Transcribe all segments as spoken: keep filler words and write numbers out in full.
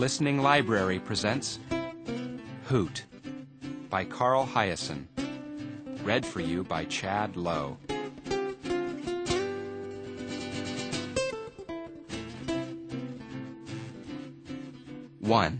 Listening Library presents Hoot by Carl Hiaasen. Read for you by Chad Lowe. One.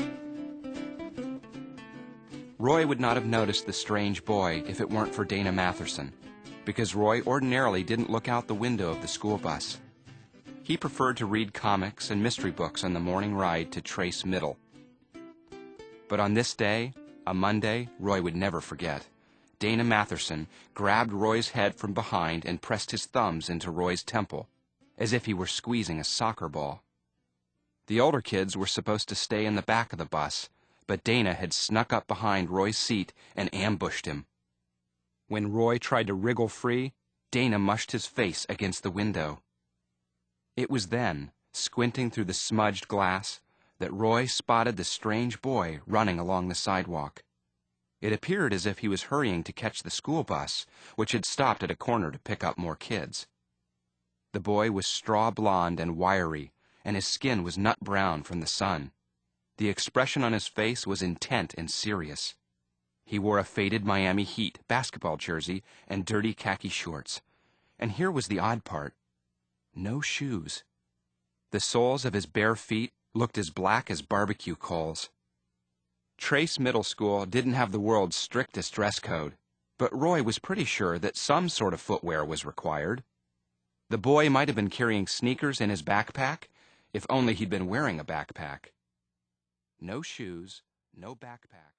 Roy would not have noticed the strange boy if it weren't for Dana Matherson, because Roy ordinarily didn't look out the window of the school bus. He preferred to read comics and mystery books on the morning ride to Trace Middle. But on this day, a Monday Roy would never forget, Dana Matherson grabbed Roy's head from behind and pressed his thumbs into Roy's temple, as if he were squeezing a soccer ball. The older kids were supposed to stay in the back of the bus, but Dana had snuck up behind Roy's seat and ambushed him. When Roy tried to wriggle free, Dana mushed his face against the window. It was then, squinting through the smudged glass, that Roy spotted the strange boy running along the sidewalk. It appeared as if he was hurrying to catch the school bus, which had stopped at a corner to pick up more kids. The boy was straw blonde and wiry, and his skin was nut brown from the sun. The expression on his face was intent and serious. He wore a faded Miami Heat basketball jersey and dirty khaki shorts. And here was the odd part. No shoes. The soles of his bare feet looked as black as barbecue coals. Trace Middle School didn't have the world's strictest dress code, but Roy was pretty sure that some sort of footwear was required. The boy might have been carrying sneakers in his backpack, if only he'd been wearing a backpack. No shoes, no backpack.